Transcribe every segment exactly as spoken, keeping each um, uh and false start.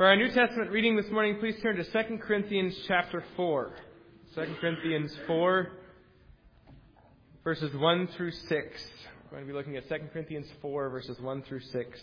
For our New Testament reading this morning, please turn to Second Corinthians chapter four. Second Corinthians four, verses one through six. We're going to be looking at Second Corinthians four, verses one through six.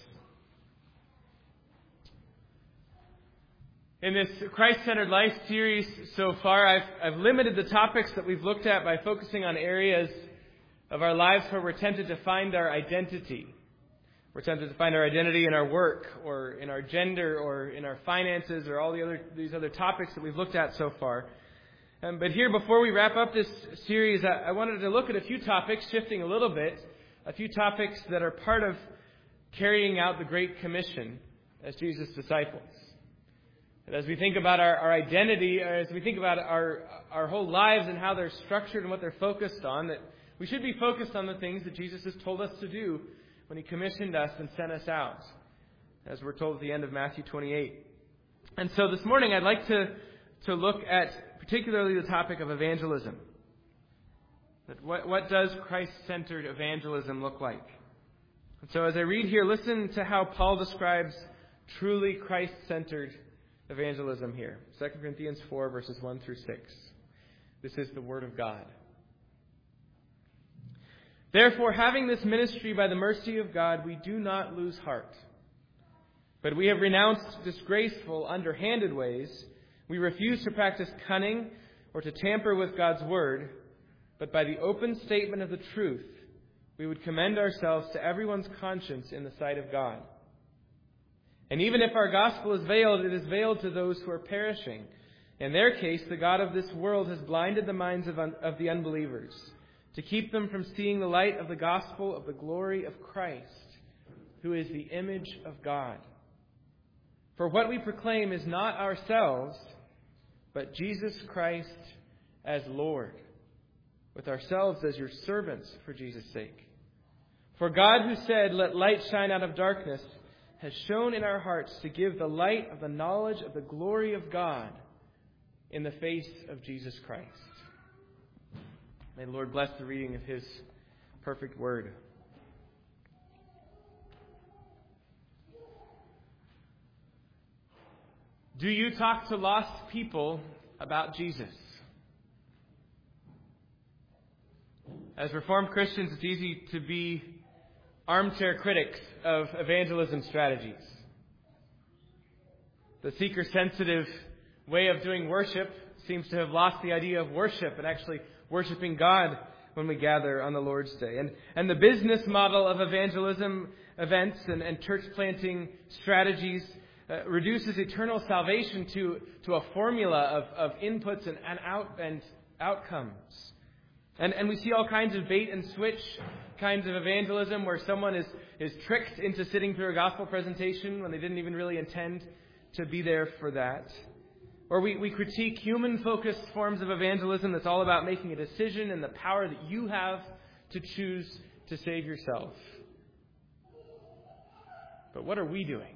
In this Christ-Centered Life series so far, I've, I've limited the topics that we've looked at by focusing on areas of our lives where we're tempted to find our identity. We're tempted to find our identity in our work, or in our gender, or in our finances, or all the other these other topics that we've looked at so far. Um, but here, before we wrap up this series, I, I wanted to look at a few topics, shifting a little bit, a few topics that are part of carrying out the Great Commission as Jesus' disciples. And as we think about our, our identity, or as we think about our our whole lives and how they're structured and what they're focused on, that we should be focused on the things that Jesus has told us to do when He commissioned us and sent us out, as we're told at the end of Matthew twenty-eight. And so this morning I'd like to, to look at particularly the topic of evangelism. That what, what does Christ-centered evangelism look like? And so as I read here, listen to how Paul describes truly Christ-centered evangelism here. Second Corinthians four, verses one through six. This is the Word of God. Therefore, having this ministry by the mercy of God, we do not lose heart. But we have renounced disgraceful, underhanded ways. We refuse to practice cunning or to tamper with God's word. But by the open statement of the truth, we would commend ourselves to everyone's conscience in the sight of God. And even if our gospel is veiled, it is veiled to those who are perishing. In their case, the God of this world has blinded the minds of, un- of the unbelievers, to keep them from seeing the light of the gospel of the glory of Christ, who is the image of God. For what we proclaim is not ourselves, but Jesus Christ as Lord, with ourselves as your servants for Jesus' sake. For God, who said, "Let light shine out of darkness," has shone in our hearts to give the light of the knowledge of the glory of God in the face of Jesus Christ. May the Lord bless the reading of His perfect word. Do you talk to lost people about Jesus? As Reformed Christians, it's easy to be armchair critics of evangelism strategies. The seeker-sensitive way of doing worship seems to have lost the idea of worship and actually worshiping God when we gather on the Lord's Day. And, and the business model of evangelism events and, and church planting strategies uh, reduces eternal salvation to, to a formula of, of inputs and, and, out, and outcomes. And, and we see all kinds of bait and switch kinds of evangelism where someone is, is tricked into sitting through a gospel presentation when they didn't even really intend to be there for that. Or we, we critique human-focused forms of evangelism that's all about making a decision and the power that you have to choose to save yourself. But what are we doing?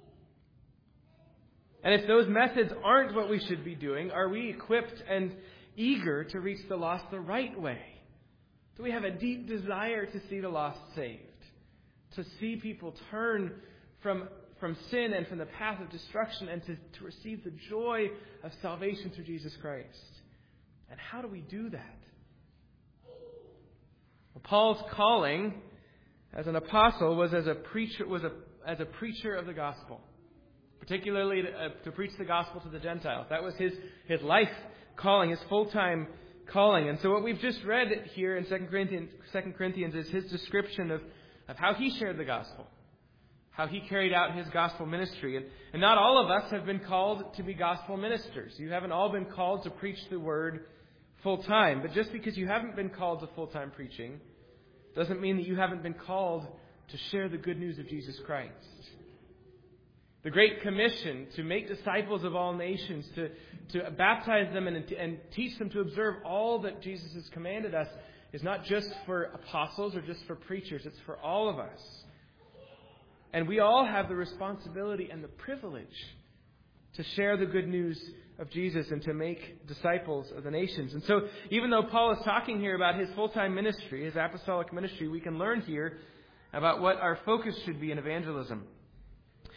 And if those methods aren't what we should be doing, are we equipped and eager to reach the lost the right way? Do we have a deep desire to see the lost saved? To see people turn from from sin and from the path of destruction and to, to receive the joy of salvation through Jesus Christ? And how do we do that? Well, Paul's calling as an apostle was as a preacher was a, as a preacher of the gospel, particularly to, uh, to preach the gospel to the Gentiles. That was his, his life calling, his full-time calling. And so what we've just read here in Second Corinthians, Second Corinthians is his description of, of how he shared the gospel, how he carried out his gospel ministry. And, and not all of us have been called to be gospel ministers. You haven't all been called to preach the word full-time. But just because you haven't been called to full-time preaching doesn't mean that you haven't been called to share the good news of Jesus Christ. The Great Commission to make disciples of all nations, to, to baptize them and, and teach them to observe all that Jesus has commanded us, is not just for apostles or just for preachers. It's for all of us. And we all have the responsibility and the privilege to share the good news of Jesus and to make disciples of the nations. And so even though Paul is talking here about his full-time ministry, his apostolic ministry, we can learn here about what our focus should be in evangelism.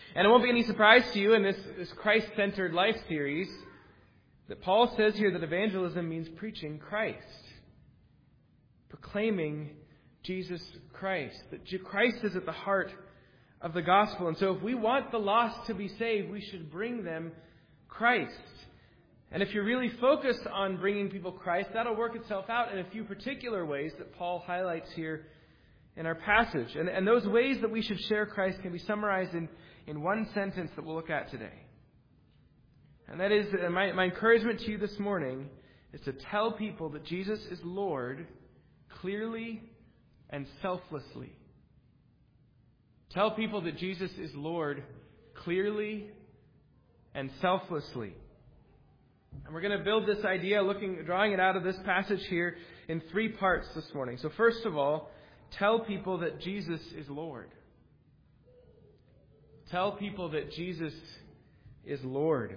And it won't be any surprise to you in this, this Christ-centered life series that Paul says here that evangelism means preaching Christ. Proclaiming Jesus Christ. That Christ is at the heart of the gospel. And so if we want the lost to be saved, we should bring them Christ. And if you're really focused on bringing people Christ, that'll work itself out in a few particular ways that Paul highlights here in our passage. And, and those ways that we should share Christ can be summarized in, in one sentence that we'll look at today. And that is, my, my encouragement to you this morning is to tell people that Jesus is Lord clearly and selflessly. Tell people that Jesus is Lord clearly and selflessly. And we're going to build this idea, looking, drawing it out of this passage here in three parts this morning. So first of all, tell people that Jesus is Lord. Tell people that Jesus is Lord.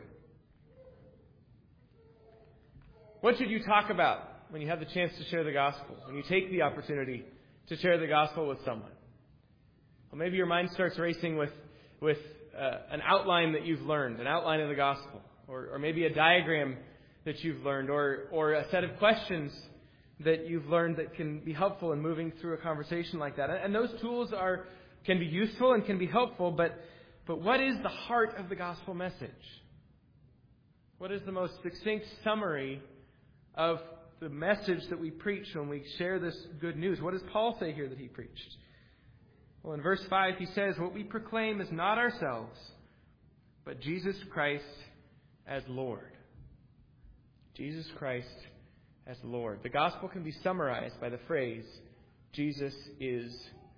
What should you talk about when you have the chance to share the gospel? When you take the opportunity to share the gospel with someone? Well, maybe your mind starts racing with, with uh, an outline that you've learned, an outline of the gospel. Or, or maybe a diagram that you've learned, or, or a set of questions that you've learned that can be helpful in moving through a conversation like that. And those tools are can be useful and can be helpful, but, but what is the heart of the gospel message? What is the most succinct summary of the message that we preach when we share this good news? What does Paul say here that he preached? Well, in verse five, he says, "What we proclaim is not ourselves, but Jesus Christ as Lord." Jesus Christ as Lord. The gospel can be summarized by the phrase, Jesus is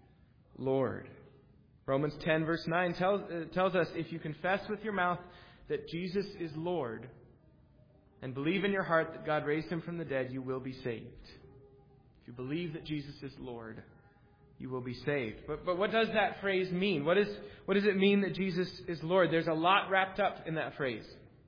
Lord. Romans ten verse nine tells, uh, tells us, if you confess with your mouth that Jesus is Lord and believe in your heart that God raised him from the dead, you will be saved. If you believe that Jesus is Lord, you will be saved. But, but what does that phrase mean? What is, what does it mean that Jesus is Lord? There's a lot wrapped up in that phrase.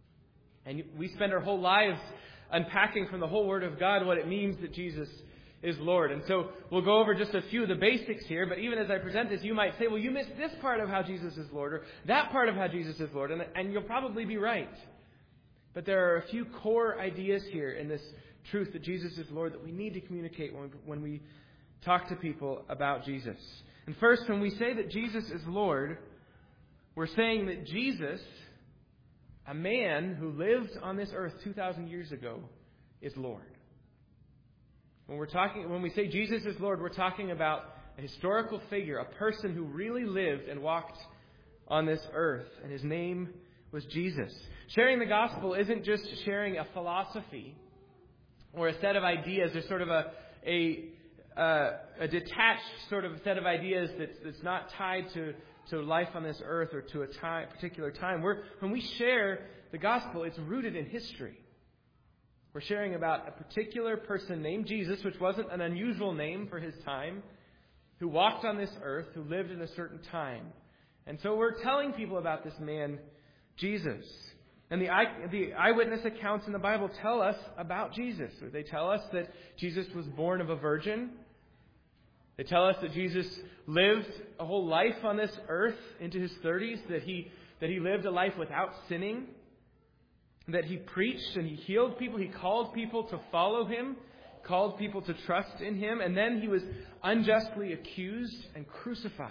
And we spend our whole lives unpacking from the whole Word of God what it means that Jesus is Lord. And so we'll go over just a few of the basics here. But even as I present this, you might say, well, you missed this part of how Jesus is Lord, or that part of how Jesus is Lord. And, and you'll probably be right. But there are a few core ideas here in this truth that Jesus is Lord that we need to communicate when, when we talk to people about Jesus. And first, when we say that Jesus is Lord, we're saying that Jesus, a man who lived on this earth two thousand years ago, is Lord. When we're talking, when we say Jesus is Lord, we're talking about a historical figure, a person who really lived and walked on this earth, and his name was Jesus. Sharing the gospel isn't just sharing a philosophy or a set of ideas. There's sort of a a, uh, a detached sort of set of ideas that's, that's not tied to to life on this earth or to a time, particular time. We're, when we share the gospel, it's rooted in history. We're sharing about a particular person named Jesus, which wasn't an unusual name for his time, who walked on this earth, who lived in a certain time. And so we're telling people about this man, Jesus. And the, eye, the eyewitness accounts in the Bible tell us about Jesus. They tell us that Jesus was born of a virgin. They tell us that Jesus lived a whole life on this earth into his thirties, that he that he lived a life without sinning, that he preached and he healed people, he called people to follow him, called people to trust in him, and then he was unjustly accused and crucified.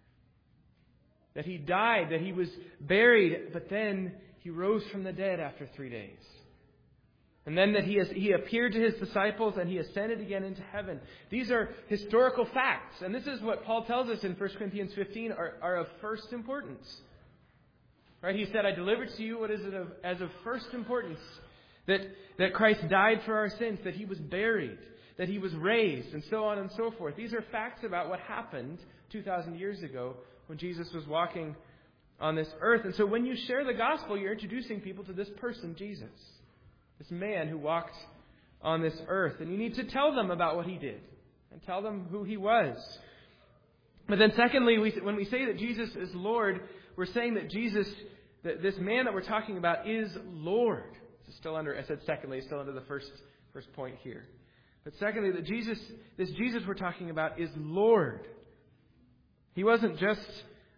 That he died, that he was buried, but then he rose from the dead after three days. And then that he has, he appeared to his disciples and he ascended again into heaven. These are historical facts. And this is what Paul tells us in First Corinthians fifteen are, are of first importance. Right? He said, I delivered to you what is it of, as of first importance. That, that Christ died for our sins, that he was buried, that he was raised, and so on and so forth. These are facts about what happened two thousand years ago when Jesus was walking on this earth. And so when you share the gospel, you're introducing people to this person, Jesus. This man who walked on this earth. And you need to tell them about what he did. And tell them who he was. But then secondly, we, when we say that Jesus is Lord, we're saying that Jesus, that this man that we're talking about is Lord. This is still under, I said secondly, still under the first, first point here. But secondly, that Jesus, this Jesus we're talking about is Lord. He wasn't just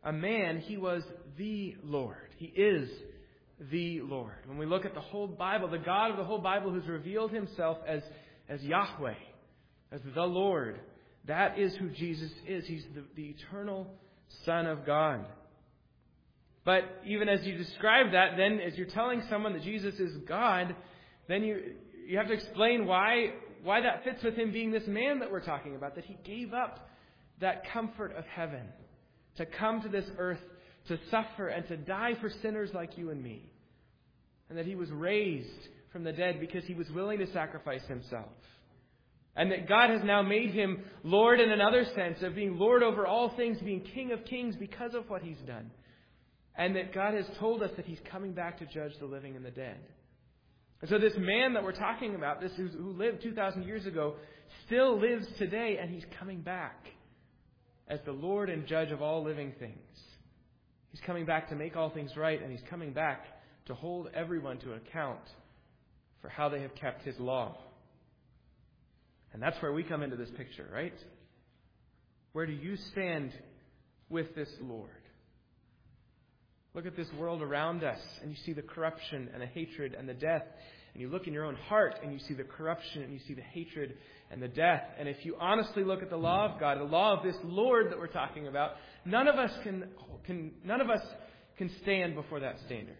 a man, he was the Lord. He is the Lord. When we look at the whole Bible, the God of the whole Bible who's revealed himself as, as Yahweh, as the Lord, that is who Jesus is. He's the, the eternal Son of God. But even as you describe that, then as you're telling someone that Jesus is God, then you you have to explain why why that fits with him being this man that we're talking about, that he gave up that comfort of heaven to come to this earth to suffer and to die for sinners like you and me. And that he was raised from the dead because he was willing to sacrifice himself. And that God has now made him Lord in another sense of being Lord over all things, being King of kings because of what he's done. And that God has told us that he's coming back to judge the living and the dead. And so this man that we're talking about, this who lived two thousand years ago, still lives today, and he's coming back as the Lord and judge of all living things. He's coming back to make all things right, and he's coming back to hold everyone to account for how they have kept his law. And that's where we come into this picture, right? Where do you stand with this Lord? Look at this world around us, and you see the corruption and the hatred and the death. And you look in your own heart, and you see the corruption, and you see the hatred and the death. And if you honestly look at the law of God, the law of this Lord that we're talking about, none of us can, can none of us can stand before that standard.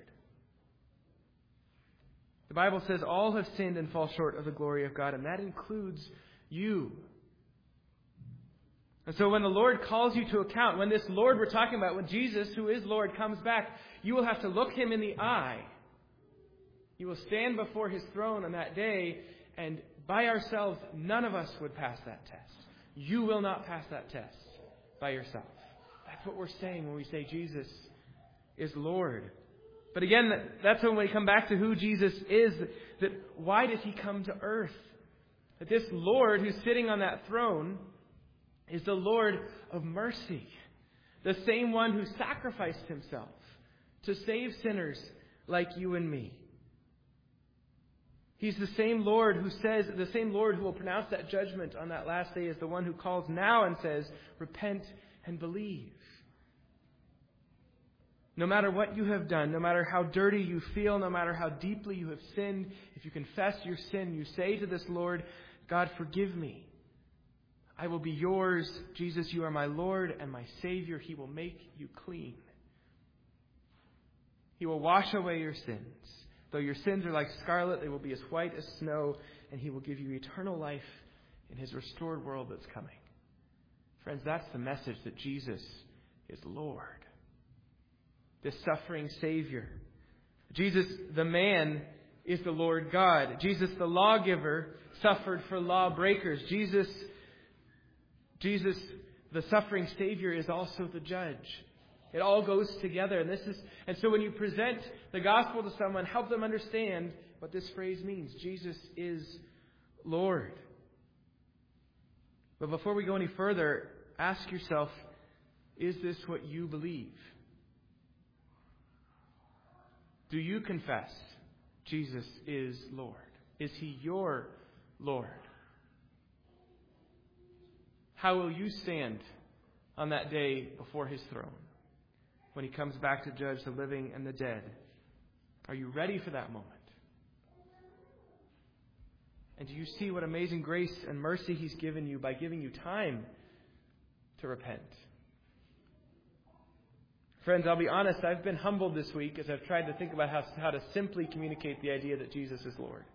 The Bible says all have sinned and fall short of the glory of God, and that includes you. And so when the Lord calls you to account, when this Lord we're talking about, when Jesus, who is Lord, comes back, you will have to look him in the eye. You will stand before his throne on that day, and by ourselves, none of us would pass that test. You will not pass that test by yourself. That's what we're saying when we say Jesus is Lord. But again, that's when we come back to who Jesus is. That why did he come to earth? That this Lord who's sitting on that throne is the Lord of mercy. The same one who sacrificed himself to save sinners like you and me. He's the same Lord who says, the same Lord who will pronounce that judgment on that last day is the one who calls now and says, repent and believe. No matter what you have done, no matter how dirty you feel, no matter how deeply you have sinned, if you confess your sin, you say to this Lord, God, forgive me. I will be yours. Jesus, you are my Lord and my Savior. He will make you clean. He will wash away your sins. Though your sins are like scarlet, they will be as white as snow, and he will give you eternal life in his restored world that's coming. Friends, that's the message, that Jesus is Lord. This suffering Savior. Jesus, the man, is the Lord God. Jesus, the lawgiver, suffered for lawbreakers. Jesus, Jesus, the suffering Savior, is also the judge. It all goes together. And this is, and so when you present the gospel to someone, help them understand what this phrase means. Jesus is Lord. But before we go any further, ask yourself, is this what you believe? Do you confess Jesus is Lord? Is he your Lord? How will you stand on that day before his throne when he comes back to judge the living and the dead? Are you ready for that moment? And do you see what amazing grace and mercy he's given you by giving you time to repent? Friends, I'll be honest, I've been humbled this week as I've tried to think about how, how to simply communicate the idea that Jesus is Lord.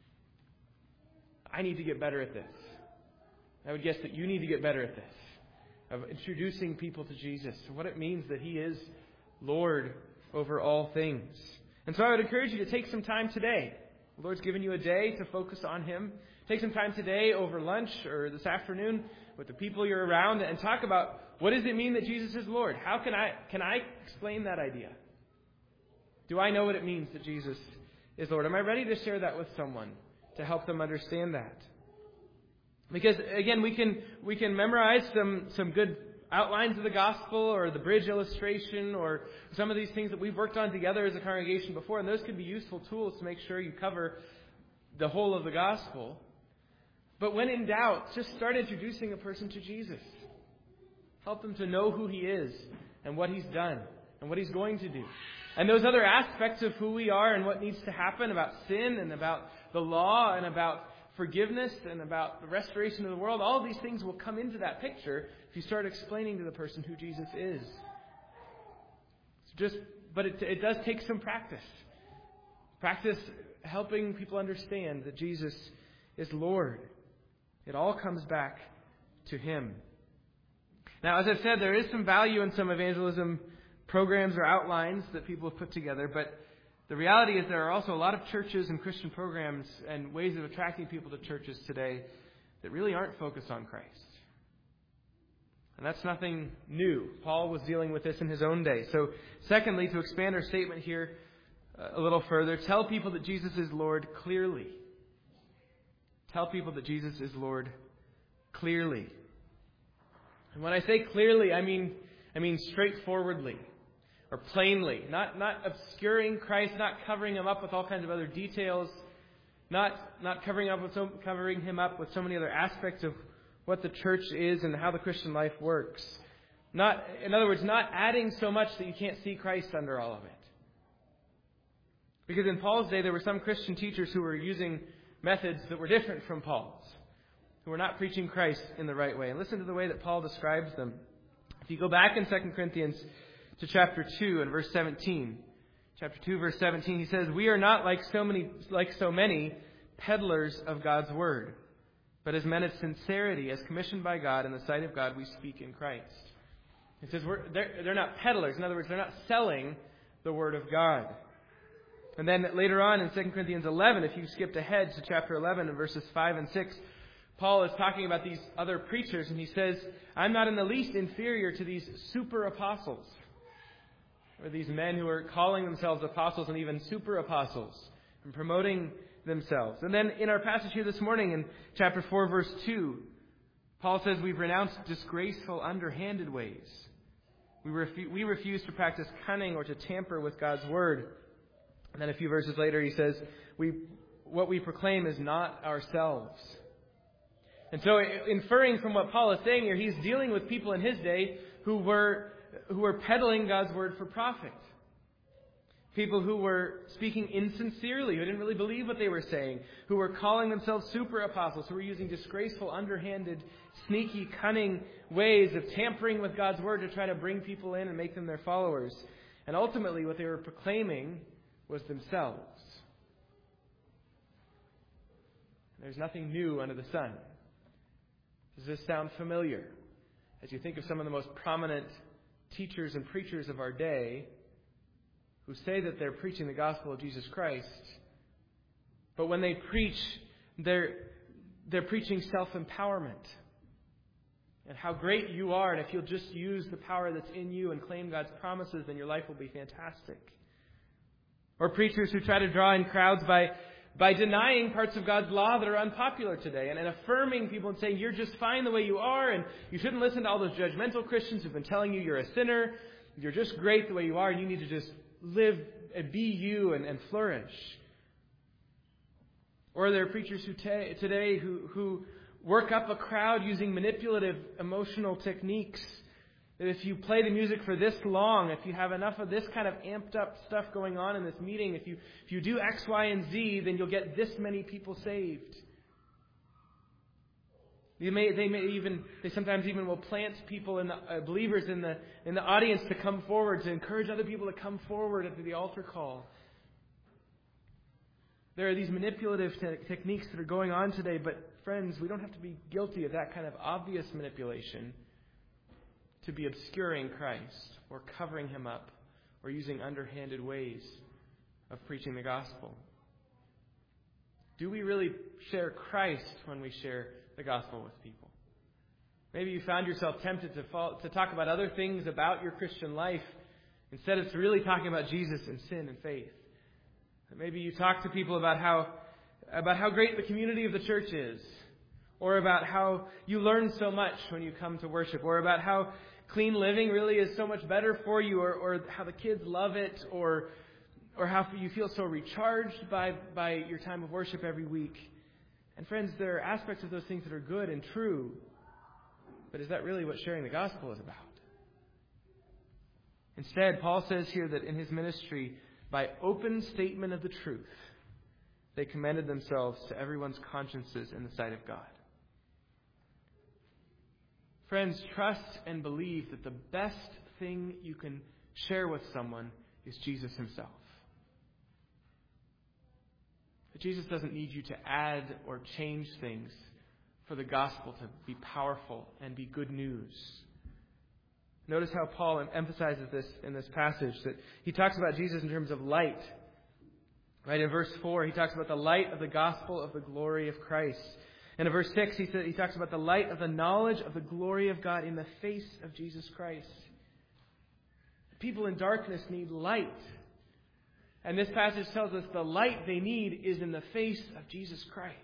I need to get better at this. I would guess that you need to get better at this, of introducing people to Jesus, what it means that he is Lord over all things. And so I would encourage you to take some time today. The Lord's given you a day to focus on him. Take some time today over lunch or this afternoon with the people you're around and talk about, what does it mean that Jesus is Lord? How can I can I explain that idea? Do I know what it means that Jesus is Lord? Am I ready to share that with someone to help them understand that? Because again, we can we can memorize some some good outlines of the gospel or the bridge illustration or some of these things that we've worked on together as a congregation before, and those could be useful tools to make sure you cover the whole of the gospel. But when in doubt, just start introducing a person to Jesus. Help them to know who he is and what He's done and what He's going to do. And those other aspects of who we are and what needs to happen about sin and about the law and about forgiveness and about the restoration of the world, all of these things will come into that picture if you start explaining to the person who Jesus is. It's just, but it, it does take some practice. Practice helping people understand that Jesus is Lord. It all comes back to Him. Now, as I've said, there is some value in some evangelism programs or outlines that people have put together, but the reality is there are also a lot of churches and Christian programs and ways of attracting people to churches today that really aren't focused on Christ. And that's nothing new. Paul was dealing with this in his own day. So, secondly, to expand our statement here a little further, tell people that Jesus is Lord clearly. Tell people that Jesus is Lord clearly. And when I say clearly, I mean I mean straightforwardly or plainly, not not obscuring Christ, not covering Him up with all kinds of other details, not not covering up with so, covering Him up with so many other aspects of what the church is and how the Christian life works. Not, in other words, not adding so much that you can't see Christ under all of it. Because in Paul's day, there were some Christian teachers who were using methods that were different from Paul's, who were not preaching Christ in the right way. And listen to the way that Paul describes them. If you go back in Second Corinthians to chapter two and verse seventeen, chapter two, verse seventeen, he says, "We are not like so many, like so many peddlers of God's word, but as men of sincerity, as commissioned by God in the sight of God, we speak in Christ." He says we're, they're, they're not peddlers. In other words, they're not selling the word of God. And then later on in Second Corinthians eleven, if you skipped ahead to chapter eleven and verses five and six, Paul is talking about these other preachers, and he says, "I'm not in the least inferior to these super apostles," or these men who are calling themselves apostles and even super apostles and promoting themselves. And then in our passage here this morning in chapter four, verse two, Paul says we've renounced disgraceful, underhanded ways. We, refu- we refuse to practice cunning or to tamper with God's word. And then a few verses later he says, "We what we proclaim is not ourselves." And so, inferring from what Paul is saying here, he's dealing with people in his day who were who were peddling God's word for profit. People who were speaking insincerely, who didn't really believe what they were saying, who were calling themselves super apostles, who were using disgraceful, underhanded, sneaky, cunning ways of tampering with God's word to try to bring people in and make them their followers. And ultimately, what they were proclaiming was themselves. There's nothing new under the sun. Does this sound familiar? As you think of some of the most prominent teachers and preachers of our day who say that they're preaching the gospel of Jesus Christ, but when they preach, they're, they're preaching self-empowerment and how great you are, and if you'll just use the power that's in you and claim God's promises, then your life will be fantastic. Or preachers who try to draw in crowds by by denying parts of God's law that are unpopular today and, and affirming people and saying you're just fine the way you are and you shouldn't listen to all those judgmental Christians who've been telling you you're a sinner. You're just great the way you are and you need to just live and be you and, and flourish. Or there are preachers who t- today who, who work up a crowd using manipulative emotional techniques. That if you play the music for this long, if you have enough of this kind of amped up stuff going on in this meeting, if you if you do X, Y, and Z, then you'll get this many people saved. You may, they may even they sometimes even will plant people in the, uh, believers in the in the audience to come forward to encourage other people to come forward after the altar call. There are these manipulative te- techniques that are going on today, but friends, we don't have to be guilty of that kind of obvious manipulation to be obscuring Christ or covering Him up or using underhanded ways of preaching the gospel. Do we really share Christ when we share the gospel with people? Maybe you found yourself tempted to fall, to talk about other things about your Christian life instead of really talking about Jesus and sin and faith. Maybe you talk to people about how about how great the community of the church is, or about how you learn so much when you come to worship, or about how clean living really is so much better for you, or, or how the kids love it, or or how you feel so recharged by, by your time of worship every week. And friends, there are aspects of those things that are good and true, but is that really what sharing the gospel is about? Instead, Paul says here that in his ministry, by open statement of the truth, they commended themselves to everyone's consciences in the sight of God. Friends, trust and believe that the best thing you can share with someone is Jesus himself. That Jesus doesn't need you to add or change things for the gospel to be powerful and be good news. Notice how Paul emphasizes this in this passage, that he talks about Jesus in terms of light. Right, in verse four, he talks about the light of the gospel of the glory of Christ. And in verse six, he says, he talks about the light of the knowledge of the glory of God in the face of Jesus Christ. People in darkness need light. And this passage tells us the light they need is in the face of Jesus Christ.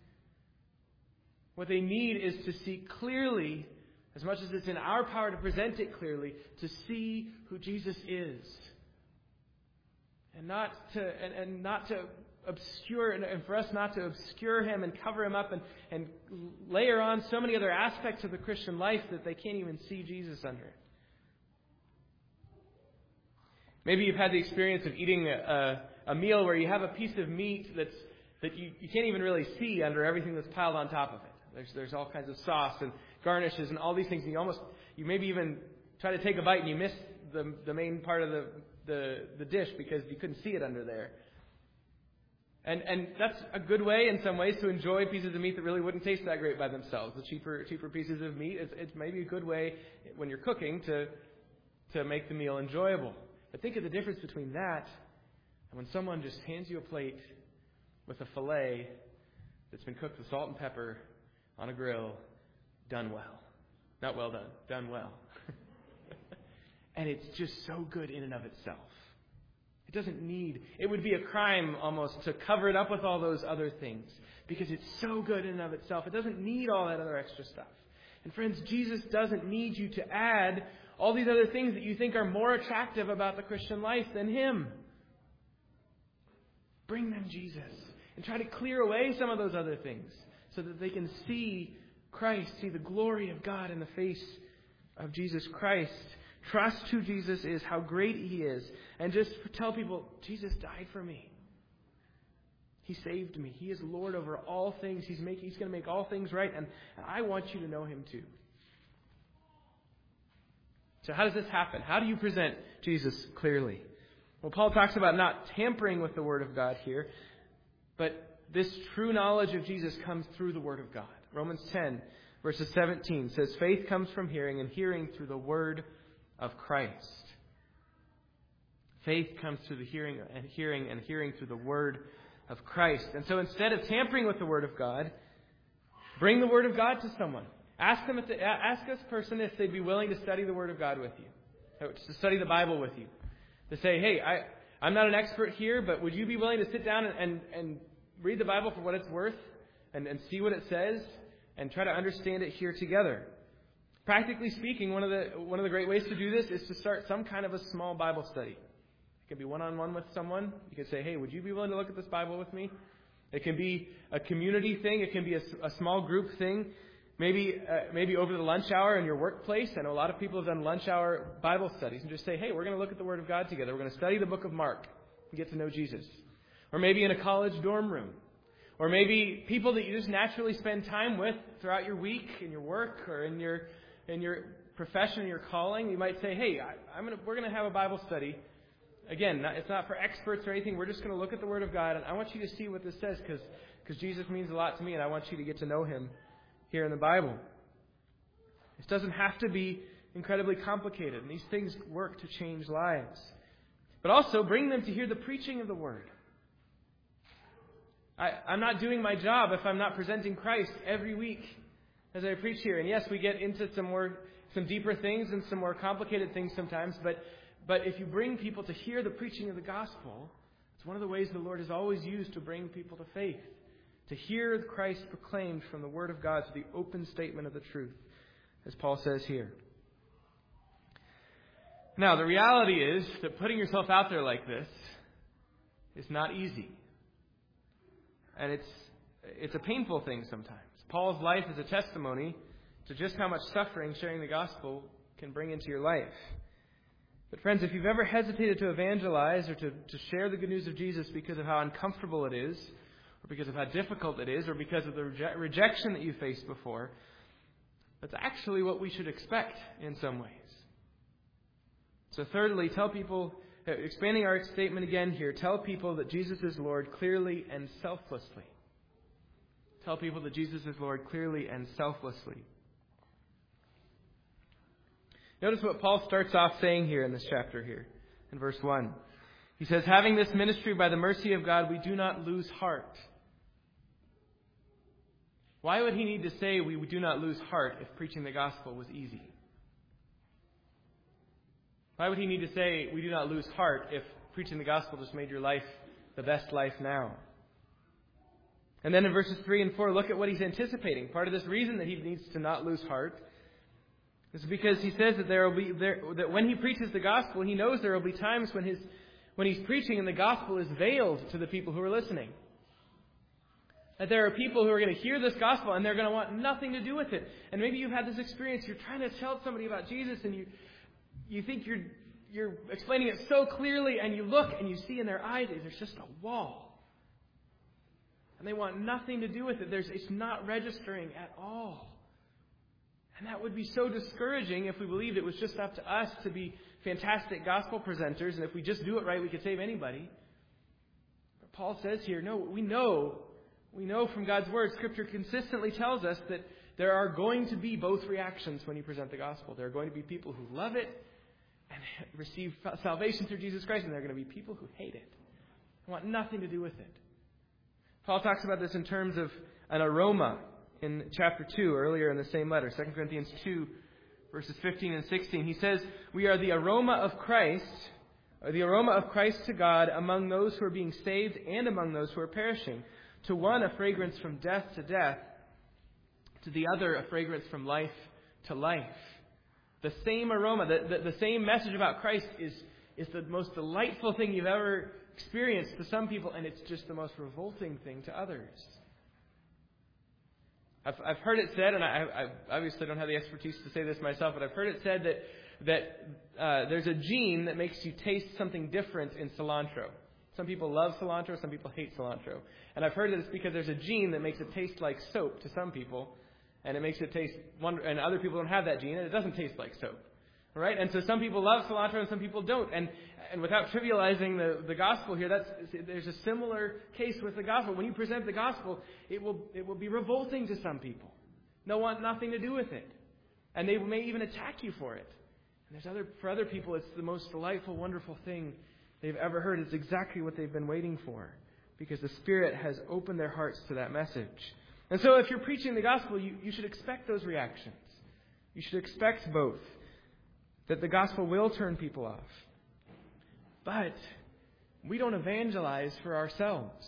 What they need is to see clearly, as much as it's in our power to present it clearly, to see who Jesus is. And not to and, and not to obscure and, and for us not to obscure him and cover him up and, and layer on so many other aspects of the Christian life that they can't even see Jesus under it. Maybe you've had the experience of eating a, a, a meal where you have a piece of meat that's that you, you can't even really see under everything that's piled on top of it. There's there's all kinds of sauce and garnishes and all these things, and you almost you maybe even try to take a bite and you miss the the main part of the the, the dish because you couldn't see it under there. And and that's a good way in some ways to enjoy pieces of meat that really wouldn't taste that great by themselves. The cheaper cheaper pieces of meat, it's, it's maybe a good way when you're cooking to to make the meal enjoyable. But think of the difference between that and when someone just hands you a plate with a fillet that's been cooked with salt and pepper on a grill, done well. Not well done, done well. And it's just so good in and of itself. It doesn't need, it would be a crime almost to cover it up with all those other things because it's so good in and of itself. It doesn't need all that other extra stuff. And friends, Jesus doesn't need you to add all these other things that you think are more attractive about the Christian life than Him. Bring them Jesus and try to clear away some of those other things so that they can see Christ, see the glory of God in the face of Jesus Christ. Trust who Jesus is, how great He is, and just tell people, Jesus died for me. He saved me. He is Lord over all things. He's making, He's going to make all things right, and, and I want you to know Him too. So how does this happen? How do you present Jesus clearly? Well, Paul talks about not tampering with the Word of God here, but this true knowledge of Jesus comes through the Word of God. Romans ten, verses seventeen says, faith comes from hearing, and hearing through the Word of Christ. Faith comes through the hearing and hearing and hearing through the Word of Christ. And so instead of tampering with the Word of God, bring the Word of God to someone. Ask them if they, ask this person if they'd be willing to study the Word of God with you, to study the Bible with you. To say, hey, I, I'm not an expert here, but would you be willing to sit down and, and, and read the Bible for what it's worth and, and see what it says and try to understand it here together? Practically speaking, one of the one of the great ways to do this is to start some kind of a small Bible study. It can be one-on-one with someone. You can say, hey, would you be willing to look at this Bible with me? It can be a community thing. It can be a, a small group thing. Maybe uh, maybe over the lunch hour in your workplace. I know a lot of people have done lunch hour Bible studies and just say, hey, we're going to look at the Word of God together. We're going to study the book of Mark and get to know Jesus. Or maybe in a college dorm room. Or maybe people that you just naturally spend time with throughout your week, in your work, or in your in your profession, your calling. You might say, hey, I, I'm gonna, we're going to have a Bible study. Again, not, it's not for experts or anything. We're just going to look at the Word of God, and I want you to see what this says because because Jesus means a lot to me, and I want you to get to know Him here in the Bible. This doesn't have to be incredibly complicated, and these things work to change lives. But also, bring them to hear the preaching of the Word. I, I'm not doing my job if I'm not presenting Christ every week as I preach here. And yes, we get into some more, some deeper things and some more complicated things sometimes, but but if you bring people to hear the preaching of the gospel, it's one of the ways the Lord has always used to bring people to faith. To hear Christ proclaimed from the Word of God to the open statement of the truth, as Paul says here. Now, the reality is that putting yourself out there like this is not easy. And it's it's a painful thing sometimes. Paul's life is a testimony to just how much suffering sharing the gospel can bring into your life. But friends, if you've ever hesitated to evangelize or to, to share the good news of Jesus because of how uncomfortable it is, or because of how difficult it is, or because of the reje- rejection that you faced before, that's actually what we should expect in some ways. So thirdly, tell people, expanding our statement again here, tell people that Jesus is Lord clearly and selflessly. Tell people that Jesus is Lord clearly and selflessly. Notice what Paul starts off saying here in this chapter here, in verse one. He says, having this ministry by the mercy of God, we do not lose heart. Why would he need to say we do not lose heart if preaching the gospel was easy? Why would he need to say we do not lose heart if preaching the gospel just made your life the best life now? And then in verses three and four, look at what he's anticipating. Part of this reason that he needs to not lose heart is because he says that there will be there, that when he preaches the gospel, he knows there will be times when his when he's preaching and the gospel is veiled to the people who are listening. That there are people who are going to hear this gospel and they're going to want nothing to do with it. And maybe you've had this experience. You're trying to tell somebody about Jesus and you you think you're you're explaining it so clearly, and you look and you see in their eyes there's just a wall. And they want nothing to do with it. There's, it's not registering at all. And that would be so discouraging if we believed it was just up to us to be fantastic gospel presenters, and if we just do it right, we could save anybody. But Paul says here, no, we know, we know from God's Word, Scripture consistently tells us that there are going to be both reactions when you present the gospel. There are going to be people who love it and receive salvation through Jesus Christ, and there are going to be people who hate it, who want nothing to do with it. Paul talks about this in terms of an aroma in chapter two, earlier in the same letter, Second Corinthians two, verses fifteen and sixteen. He says, we are the aroma of Christ, or the aroma of Christ to God among those who are being saved and among those who are perishing. To one, a fragrance from death to death. To the other, a fragrance from life to life. The same aroma, the, the, the same message about Christ is, is the most delightful thing you've ever experienced to some people, and it's just the most revolting thing to others. I've, I've heard it said, and I, I obviously don't have the expertise to say this myself, but I've heard it said that that uh, there's a gene that makes you taste something different in cilantro. Some people love cilantro, some people hate cilantro. And I've heard that it's because there's a gene that makes it taste like soap to some people, and it makes it taste wonder- and other people don't have that gene, and it doesn't taste like soap. Right? And so some people love cilantro and some people don't. And and without trivializing the, the gospel here, that's there's a similar case with the gospel. When you present the gospel, it will it will be revolting to some people. They'll want nothing to do with it. And they may even attack you for it. And there's other for other people, it's the most delightful, wonderful thing they've ever heard. It's exactly what they've been waiting for, because the Spirit has opened their hearts to that message. And so if you're preaching the gospel, you, you should expect those reactions. You should expect both. That the gospel will turn people off. But we don't evangelize for ourselves.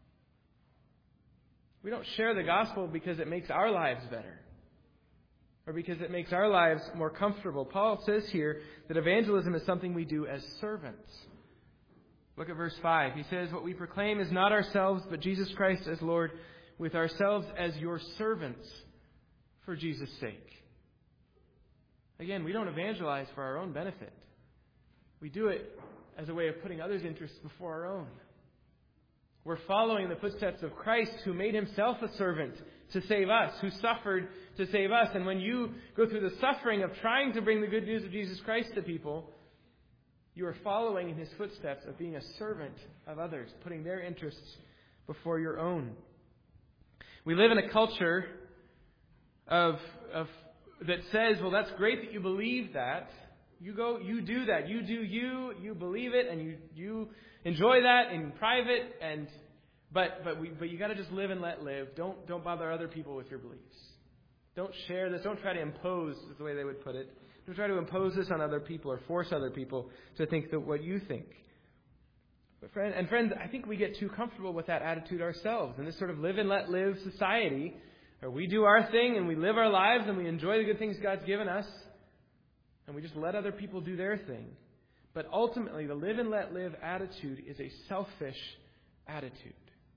We don't share the gospel because it makes our lives better, or because it makes our lives more comfortable. Paul says here that evangelism is something we do as servants. Look at verse five. He says, what we proclaim is not ourselves, but Jesus Christ as Lord, with ourselves as your servants for Jesus' sake. Again, we don't evangelize for our own benefit. We do it as a way of putting others' interests before our own. We're following the footsteps of Christ, who made himself a servant to save us, who suffered to save us. And when you go through the suffering of trying to bring the good news of Jesus Christ to people, you are following in his footsteps of being a servant of others, putting their interests before your own. We live in a culture of of that says, well, that's great that you believe that. You go, you do that. You do you, you believe it, and you, you enjoy that in private, and but but we but you gotta just live and let live. Don't don't bother other people with your beliefs. Don't share this. Don't try to impose, is the way they would put it. Don't try to impose this on other people or force other people to think that what you think. But friend and friends, I think we get too comfortable with that attitude ourselves, in this sort of live and let live society. Or we do our thing and we live our lives and we enjoy the good things God's given us, and we just let other people do their thing. But ultimately, the live and let live attitude is a selfish attitude.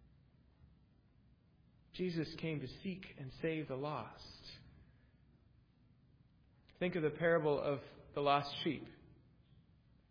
Jesus came to seek and save the lost. Think of the parable of the lost sheep.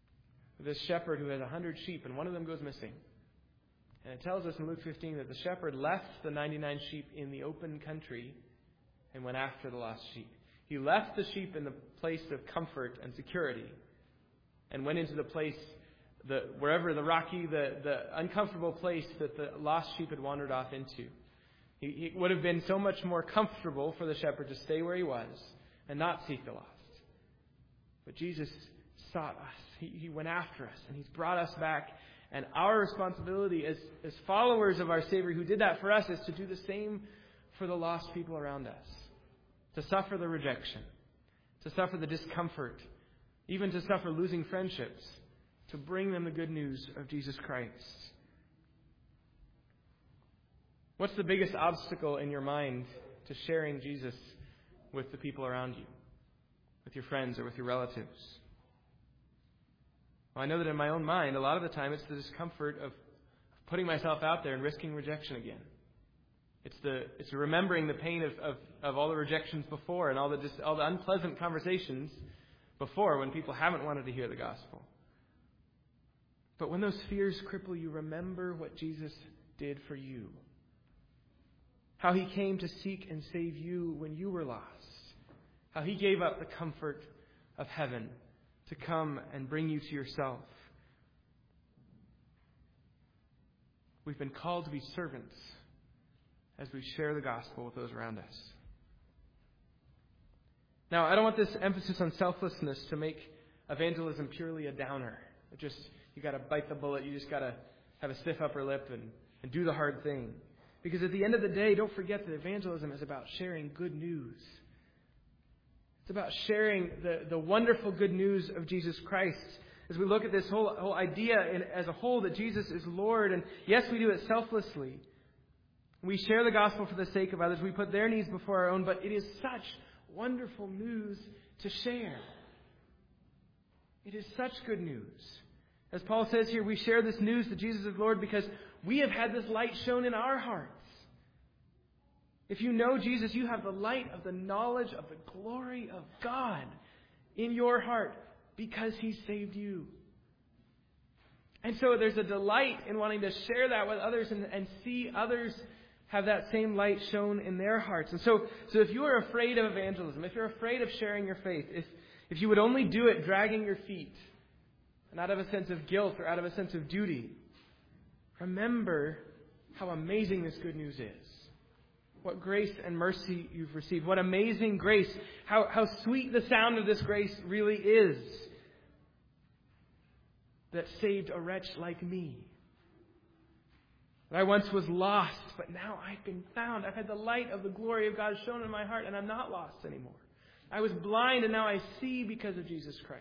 this shepherd who has a hundred sheep, and one of them goes missing. And it tells us in Luke fifteen that the shepherd left the ninety-nine sheep in the open country and went after the lost sheep. He left the sheep in the place of comfort and security and went into the place, the wherever the rocky, the, the uncomfortable place that the lost sheep had wandered off into. He, he would have been so much more comfortable for the shepherd to stay where he was and not seek the lost. But Jesus sought us. He, he went after us, and He's brought us back. And our responsibility as, as followers of our Savior who did that for us is to do the same for the lost people around us. To suffer the rejection, to suffer the discomfort, even to suffer losing friendships, to bring them the good news of Jesus Christ. What's the biggest obstacle in your mind to sharing Jesus with the people around you, with your friends or with your relatives? Well, I know that in my own mind, a lot of the time it's the discomfort of putting myself out there and risking rejection again. It's the it's remembering the pain of, of, of all the rejections before and all the dis, all the unpleasant conversations before when people haven't wanted to hear the gospel. But when those fears cripple you, remember what Jesus did for you. How He came to seek and save you when you were lost. How He gave up the comfort of heaven to come and bring you to yourself. We've been called to be servants as we share the gospel with those around us. Now, I don't want this emphasis on selflessness to make evangelism purely a downer. It just, you got to bite the bullet. You just got to have a stiff upper lip and, and do the hard thing. Because at the end of the day, don't forget that evangelism is about sharing good news. It's about sharing the, the wonderful good news of Jesus Christ. As we look at this whole, whole idea in, as a whole that Jesus is Lord. And yes, we do it selflessly. We share the gospel for the sake of others. We put their needs before our own. But it is such wonderful news to share. It is such good news. As Paul says here, we share this news that Jesus is Lord because we have had this light shone in our hearts. If you know Jesus, you have the light of the knowledge of the glory of God in your heart because He saved you. And so there's a delight in wanting to share that with others and, and see others have that same light shown in their hearts. And so, so if you are afraid of evangelism, if you're afraid of sharing your faith, if, if you would only do it dragging your feet and out of a sense of guilt or out of a sense of duty, remember how amazing this good news is. What grace and mercy you've received. What amazing grace. How, how sweet the sound of this grace really is. That saved a wretch like me. I once was lost, but now I've been found. I've had the light of the glory of God shone in my heart, and I'm not lost anymore. I was blind, and now I see because of Jesus Christ.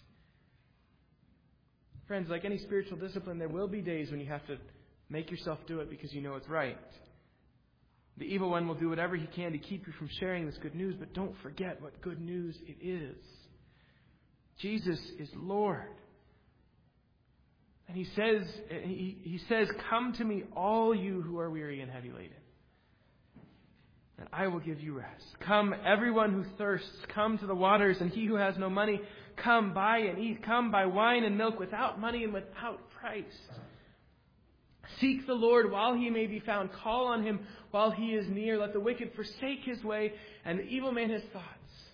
Friends, like any spiritual discipline, there will be days when you have to make yourself do it because you know it's right. The evil one will do whatever he can to keep you from sharing this good news, but don't forget what good news it is. Jesus is Lord. And he says, he, he says, come to me, all you who are weary and heavy laden, and I will give you rest. Come, everyone who thirsts, come to the waters, and he who has no money, come buy and eat. Come buy wine and milk without money and without price. Seek the Lord while He may be found. Call on Him while He is near. Let the wicked forsake his way, and the evil man his thoughts.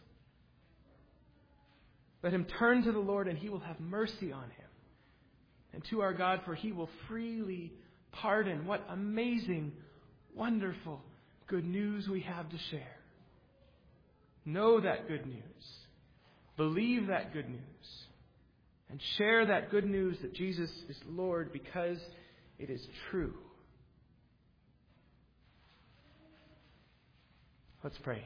Let him turn to the Lord, and He will have mercy on him. And to our God, for He will freely pardon. What amazing, wonderful good news we have to share. Know that good news. Believe that good news. And share that good news that Jesus is Lord because it is true. Let's pray.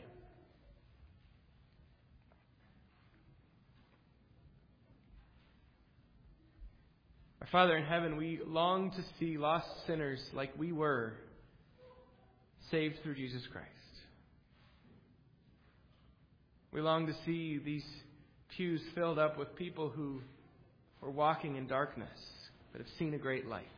Our Father in heaven, we long to see lost sinners like we were saved through Jesus Christ. We long to see these pews filled up with people who were walking in darkness but have seen a great light.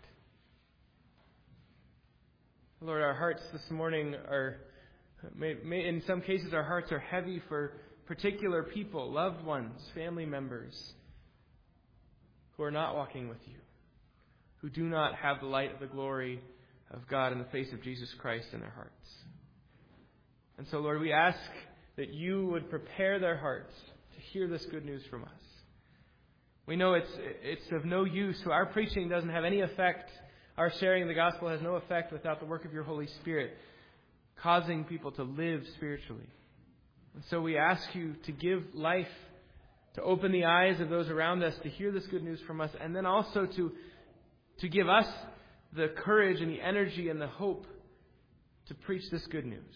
Lord, our hearts this morning are, may, may, in some cases our hearts are heavy for particular people, loved ones, family members, who are not walking with you, who do not have the light of the glory of God in the face of Jesus Christ in their hearts. And so, Lord, we ask that you would prepare their hearts to hear this good news from us. We know it's it's of no use, so our preaching doesn't have any effect. Our sharing the gospel has no effect without the work of your Holy Spirit, causing people to live spiritually. And so we ask you to give life, to open the eyes of those around us to hear this good news from us, and then also to, to give us the courage and the energy and the hope to preach this good news.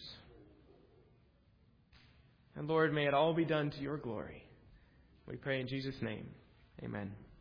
And Lord, may it all be done to your glory. We pray in Jesus' name. Amen.